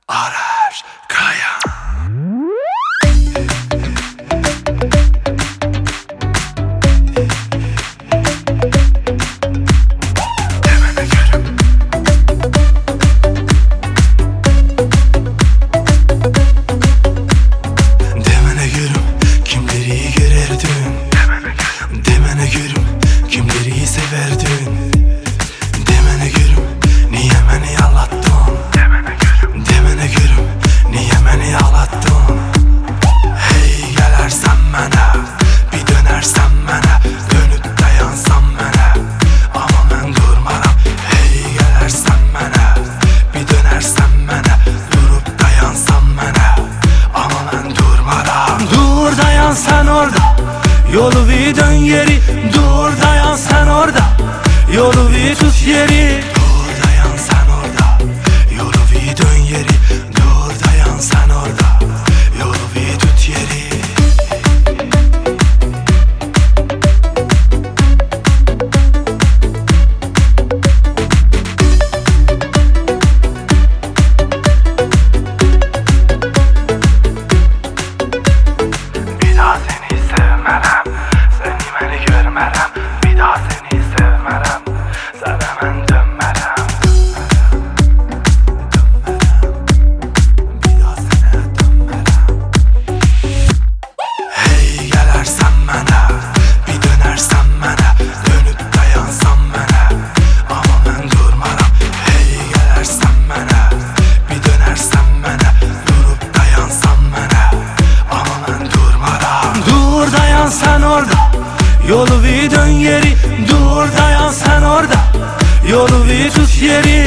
Arar Kaya. Demene görüm. Demene görüm kimleri iyi görerdin. Demene görüm kimleri iyi severdin. Demene görüm niye beni ağlattın. Demene görüm niye beni ağlattın. Hey gelersen bana, bir dönersen bana, dönüp dayansan bana, ama ben durmaram. Hey gelersen bana, bir dönersen bana, durup dayansan bana, ama ben durmaram. Dur dayan sen orada, yolu bir dön geri. Dur dayan sen orada, yolu bir tut yeri. Dur dayan sen orada, yolu bir dön geri. Dur dayan sen orada, yolu bir tut yeri. Bir daha seni sevmerem, seni beni görmerem. Bir daha seni sevmerem, sen hemen dönmerem. Bir daha sana dönmerem. Hey gelersen bana, bir dönersen bana, dönüp dayansan bana, ama ben durmaram. Hey gelersen bana, bir dönersen bana, durup dayansan bana, ama ben durmaram. Dur dayan sen orada, yolu bir dön geri. Dur dayan sen orada, yolu bir tut yeri.